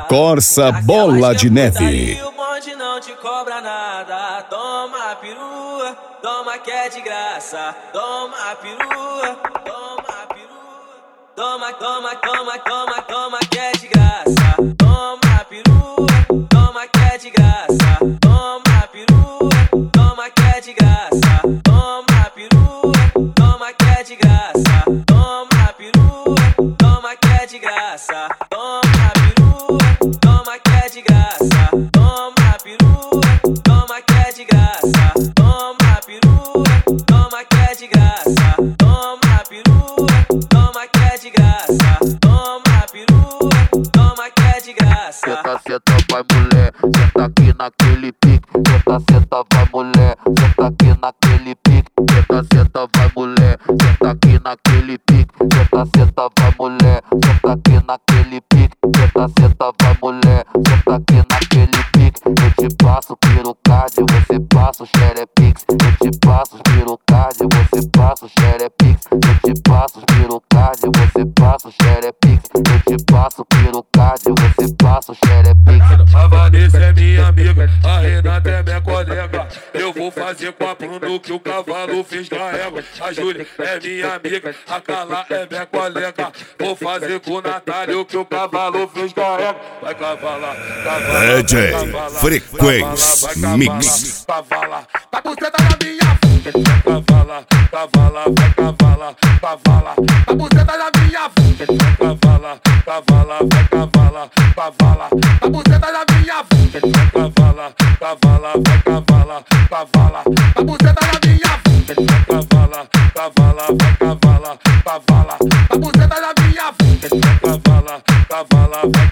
Corsa Bola de Neve. O bonde não te cobra nada. Toma perua, toma que é de graça. Toma perua, toma perua. Toma que é de graça. Toma perua, toma que é de graça. Toma perua, toma que é de graça. Toma perua, toma que é de graça. Toma perua, toma que é de graça. Toma perua, toma que é de graça. Toma perua, toma que é de graça. Toma perua, toma que é de graça. Toma perua, toma que é de graça. Toma perua, toma que é de graça. Senta, senta, vai mulher, senta aqui naquele pique. Senta, senta, vai mulher, senta aqui naquele pique. Senta, senta, vai mulher, senta aqui naquele pique. Senta, senta, vai mulher, senta aqui naquele pique. Senta, senta, vai mulher, senta aqui naquele pique. Eu te passo pirocard, você passa o xerepix. Eu te passo os pirocard, você passa o xerepix. Eu te passo os pirocard, você passa o xerepix. Eu te passo pirocard, você passa o xerepix. A Vanessa é minha amiga, a Renata é minha colega. Eu vou fazer com a Bruno que o cavalo fez da égua. A Júlia é minha amiga, a Carla é minha colega. Vou fazer com o Natália o que o cavalo fez da égua. Vai cavalar, cavalar, DJ Frequência Mix. Cavala, tá buceta na minha bunda. Cavala, cavala, vai cavala, cavala, tá buceta na minha bunda. Cavala, cavala, vai cavala, cavala, tá buceta na minha bunda. Cavala, cavala, vai cavala, cavala, tá buceta na minha bunda. Cavala, cavala, vai cavala, cavala, tá buceta na minha bunda. Cavala, cavala, vai